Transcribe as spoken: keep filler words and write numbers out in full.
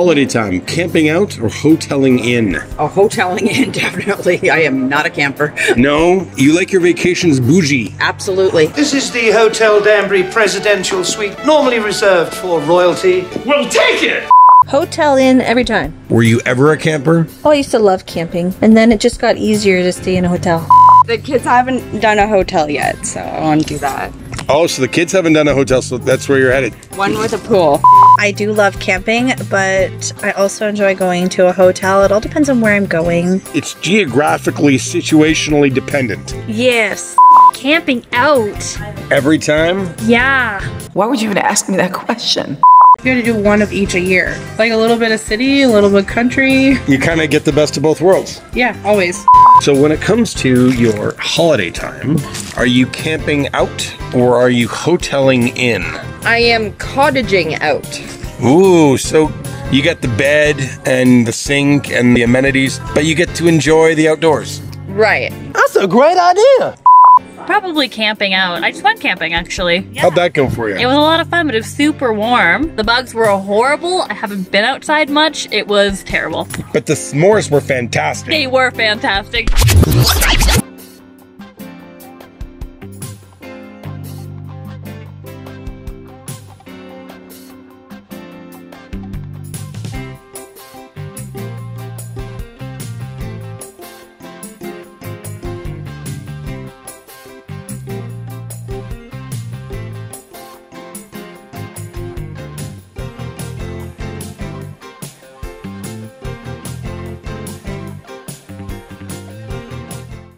Holiday time, camping out or hoteling in? Oh, hoteling in, definitely. I am not a camper. No? You like your vacations bougie? Absolutely. This is the Hotel Danbury Presidential Suite, normally reserved for royalty. We'll take it! Hotel in every time. Were you ever a camper? Oh, I used to love camping, and then it just got easier to stay in a hotel. The kids haven't done a hotel yet, so I want to do that. Oh, so the kids haven't done a hotel, so that's where you're headed. One with a pool. I do love camping, but I also enjoy going to a hotel. It all depends on where I'm going. It's geographically, situationally dependent. Yes. Camping out. Every time? Yeah. Why would you even ask me that question? You gotta do one of each a year. Like a little bit of city, a little bit country. You kind of get the best of both worlds. Yeah, always. So when it comes to your holiday time, are you camping out or are you hoteling in? I am cottaging out. Ooh, so you got the bed and the sink and the amenities, but you get to enjoy the outdoors. Right. That's a great idea. Probably camping out. I just went camping, actually. How'd that go for you? It was a lot of fun, but it was super warm. The bugs were horrible. I haven't been outside much. It was terrible. But the s'mores were fantastic. They were fantastic.